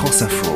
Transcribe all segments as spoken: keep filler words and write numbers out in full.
France Info.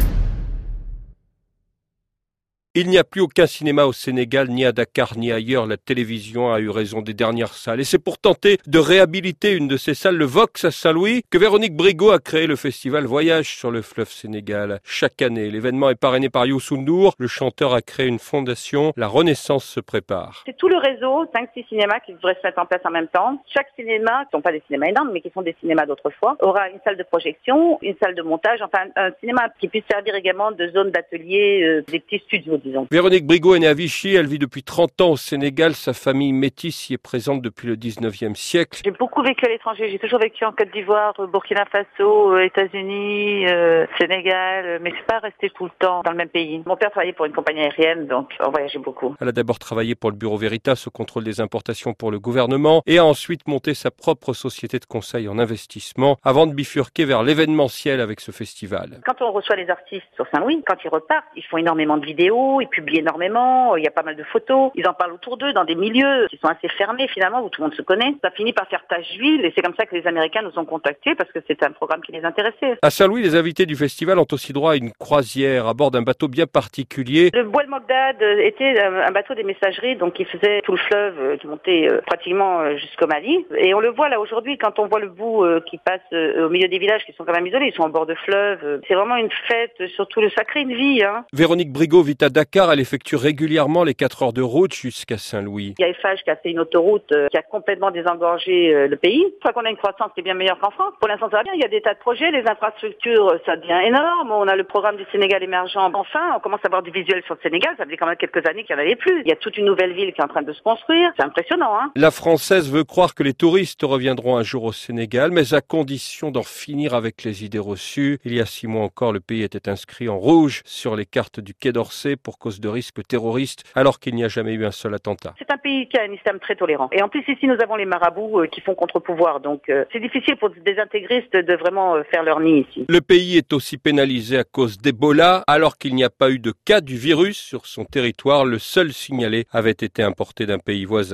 Il n'y a plus aucun cinéma au Sénégal, ni à Dakar, ni ailleurs. La télévision a eu raison des dernières salles. Et c'est pour tenter de réhabiliter une de ces salles, le Vox à Saint-Louis, que Véronique Brigaud a créé le festival Voyage sur le fleuve Sénégal. Chaque année, l'événement est parrainé par Youssou N'Dour. Le chanteur a créé une fondation. La Renaissance se prépare. C'est tout le réseau, cinq six cinémas qui devraient se mettre en place en même temps. Chaque cinéma, qui ne sont pas des cinémas énormes, mais qui sont des cinémas d'autrefois, aura une salle de projection, une salle de montage, enfin un cinéma qui puisse servir également de zone d'atelier, euh, des petits studios. Disons. Véronique Brigaud est née à Vichy, elle vit depuis trente ans au Sénégal, sa famille métisse y est présente depuis le dix-neuvième siècle. J'ai beaucoup vécu à l'étranger, j'ai toujours vécu en Côte d'Ivoire, Burkina Faso, États-Unis, euh, Sénégal, mais je suis pas restée tout le temps dans le même pays. Mon père travaillait pour une compagnie aérienne, donc on voyageait beaucoup. Elle a d'abord travaillé pour le Bureau Veritas au contrôle des importations pour le gouvernement et a ensuite monté sa propre société de conseil en investissement avant de bifurquer vers l'événementiel avec ce festival. Quand on reçoit les artistes sur Saint-Louis, quand ils repartent, ils font énormément de vidéos, ils publient énormément, il y a pas mal de photos, ils en parlent autour d'eux dans des milieux qui sont assez fermés finalement où tout le monde se connaît. Ça finit par faire tache d'huile et c'est comme ça que les Américains nous ont contactés parce que c'est un programme qui les intéressait. À Saint-Louis, les invités du festival ont aussi droit à une croisière à bord d'un bateau bien particulier. Le Bois de Mogdad était un bateau des messageries donc qui faisait tout le fleuve, qui montait pratiquement jusqu'au Mali. Et on le voit là aujourd'hui quand on voit le bout qui passe au milieu des villages qui sont quand même isolés, ils sont en bord de fleuve. C'est vraiment une fête, surtout le sacré, une vie. Hein. Véronique Brigaud vit à Dakar, elle effectue régulièrement les quatre heures de route jusqu'à Saint-Louis. Il y a Eiffage qui a fait une autoroute qui a complètement désengorgé le pays. Je crois qu'on a une croissance qui est bien meilleure qu'en France. Pour l'instant, ça va bien. Il y a des tas de projets, les infrastructures, ça devient énorme. On a le programme du Sénégal émergent. Enfin, on commence à avoir du visuel sur le Sénégal. Ça faisait quand même quelques années qu'il n'y en avait plus. Il y a toute une nouvelle ville qui est en train de se construire. C'est impressionnant, hein. La Française veut croire que les touristes reviendront un jour au Sénégal, mais à condition d'en finir avec les idées reçues. Il y a six mois encore, le pays était inscrit en rouge sur les cartes du Quai d'Orsay pour cause de risques terroristes, alors qu'il n'y a jamais eu un seul attentat. C'est un pays qui a un islam très tolérant. Et en plus, ici, nous avons les marabouts qui font contre-pouvoir. Donc, euh, c'est difficile pour des intégristes de vraiment faire leur nid ici. Le pays est aussi pénalisé à cause d'Ebola, alors qu'il n'y a pas eu de cas du virus sur son territoire. Le seul signalé avait été importé d'un pays voisin.